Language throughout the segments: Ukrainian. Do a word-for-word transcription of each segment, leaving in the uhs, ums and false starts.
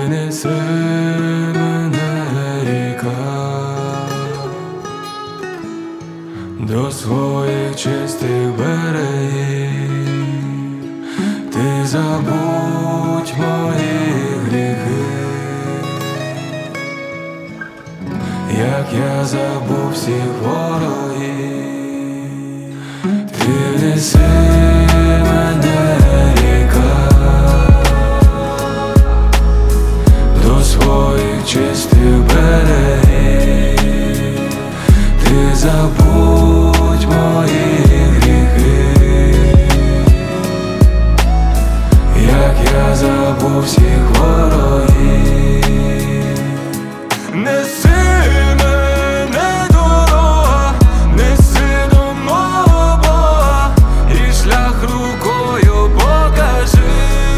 неси мене, ріка, до своїх чистих берегів. Ти забудь мої гріхи, як я забув всіх ворогів. Ти неси мене, ріка, до своїх чистих берегів. Ти забудь мої гріхи, як я забув всіх ворогів. Неси мене, дорога, неси до мого Бога, і шлях рукою покажи.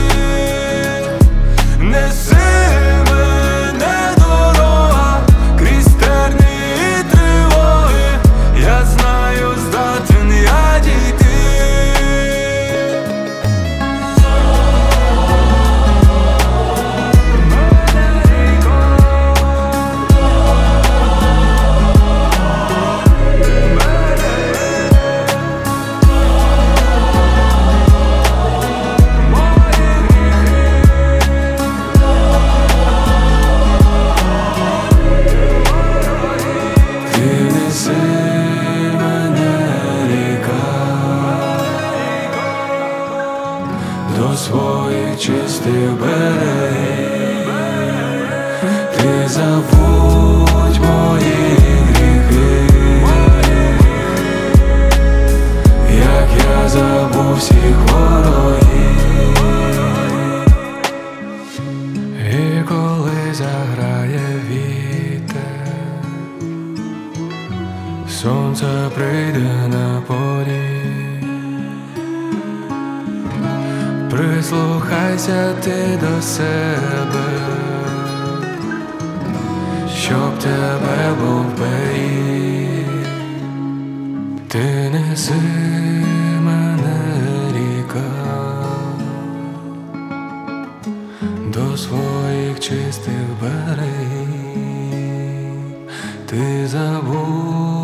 Неси мене, дорога, крізь терни і тривоги, я знаю, здатен я дійти. До своїх чистих берегів. Ти забудь мої гріхи, як я забув всіх ворогів. І коли заграє вітер, сонце прийде на поріг, прислухайся ти до себе, щоб тебе був беріг. Ти неси мене, ріка, до своїх чистих берегів. Ти забудь